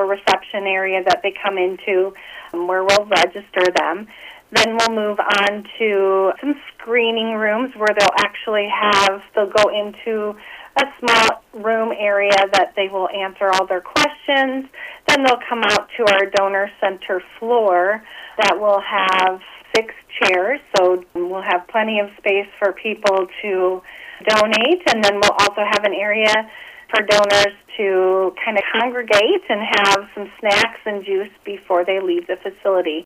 reception area that they come into where we'll register them. Then we'll move on to some screening rooms where they'll go into a small room area that they will answer all their questions. Then they'll come out to our donor center floor that will have 6 chairs, so we'll have plenty of space for people to donate, and then we'll also have an area for donors to kind of congregate and have some snacks and juice before they leave the facility.